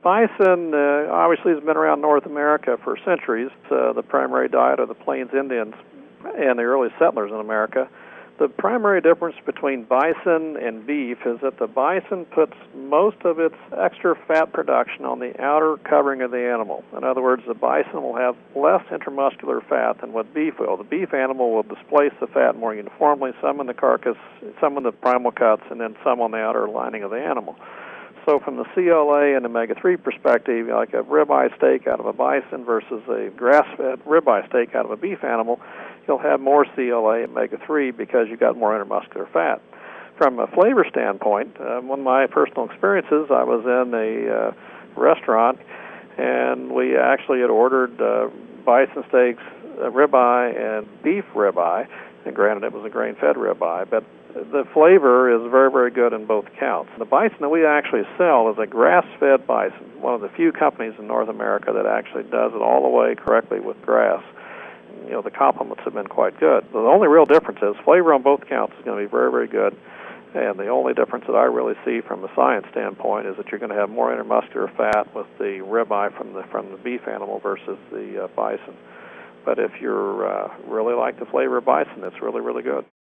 Bison obviously has been around North America for centuries. The primary diet of the Plains Indians and the early settlers in America. The primary difference between bison and beef is that the bison puts most of its extra fat production on the outer covering of the animal. In other words, the bison will have less intramuscular fat than what beef will. The beef animal will displace the fat more uniformly, some in the carcass, some in the primal cuts, and then some on the outer lining of the animal. So from the CLA and omega-3 perspective, like a ribeye steak out of a bison versus a grass-fed ribeye steak out of a beef animal, you'll have more CLA and omega-3 because you've got more intermuscular fat. From a flavor standpoint, one of my personal experiences, I was in a restaurant, and we actually had ordered bison steaks, ribeye, and beef ribeye. And granted, it was a grain-fed ribeye, but the flavor is very, very good in both counts. The bison that we actually sell is a grass-fed bison, one of the few companies in North America that actually does it all the way correctly with grass. You know, the compliments have been quite good. The only real difference is flavor on both counts is going to be very, very good. And the only difference that I really see from a science standpoint is that you're going to have more intermuscular fat with the ribeye from the beef animal versus the bison. But if you're really like the flavor of bison, it's really, really good.